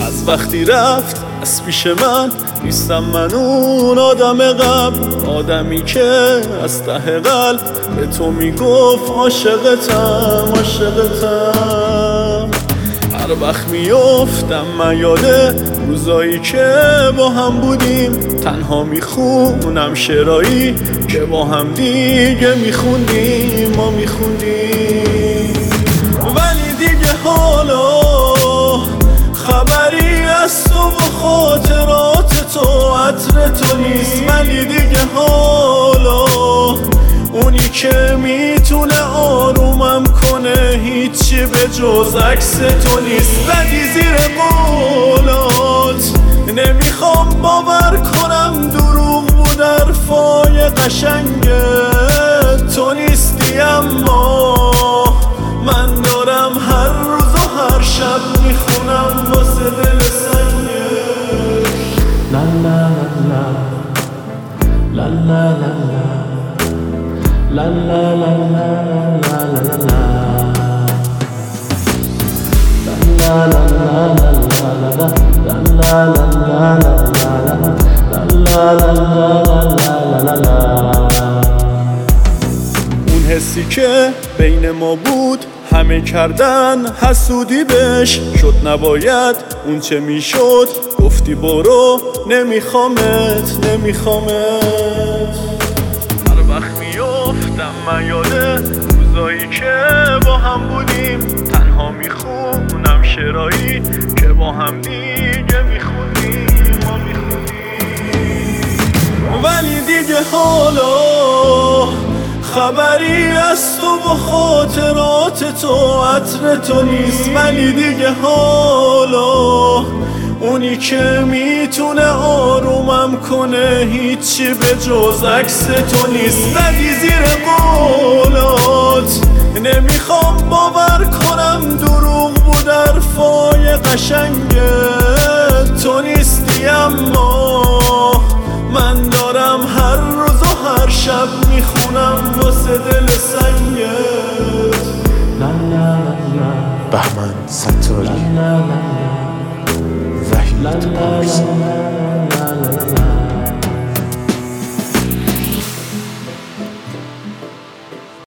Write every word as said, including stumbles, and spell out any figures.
از وقتی رفت از پیش من نیستم من اون آدم قبل، آدمی که از ته قلب به تو میگفت عاشقتم عاشقتم. هر وقت میافتم من یاده روزایی که با هم بودیم، تنها میخونم شعرایی که با هم دیگه میخوندیم ما میخوندیم. ولی دیگه حالا خبری از تو و خاطرات تو عطر تو نیست. ولی دیگه حالا اونی که میتونه آرومم کنه هیچی به جز عکس تو نیست. بدی زیر قولات نمیخوام باور کنم، دروغ بود حرفای قشنگ تو نیستی، اما من دارم هر روز و هر شب میخونم واسه دل سنگه. لا لا لا لا لا لا لا لا لا لا لا لا. اون حسی که بین ما بود همه کردن حسودی بهش، شد نباید اون چه میشد گفتی برو نمیخوامت نمیخوامت. هر وقت میافتم من یاده روزایی که با هم بودیم، تنها میخونم شعرایی که با هم دیگه میخونیم ما میخونیم. ولی دیگه حالا خبری از تو و خاطرات تو عطر تو نیست. ولی دیگه حالا اونی که میتونه آرومم کنه هیچی به جز عکس تو نیست. بدی زیر قولات نمیخوام باور کنم، دروغ بود حرفای قشنگ تو نیستی، اما من دارم هر روز و هر شب میخونم واسه دل سنگت. بهمن ستاری، وحید پارسی.